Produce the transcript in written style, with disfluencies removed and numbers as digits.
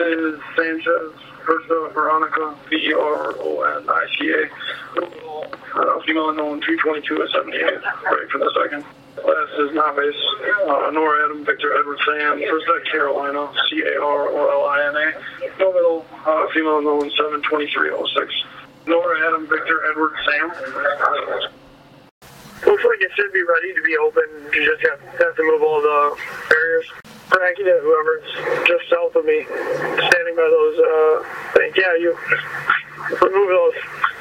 is Sanchez, Bertha Veronica, Veronica, female unknown 222 at 78, ready for the second. Last is Naves, Nora Adam, Victor Edward Sam, first Carolina, Carolina, no middle, female unknown 72306. Nora Adam, Victor Edward Sam. Looks like it should be ready to be open. You just have to move all the barriers. Frankie to whoever's just south of me, standing by those, yeah, you remove those.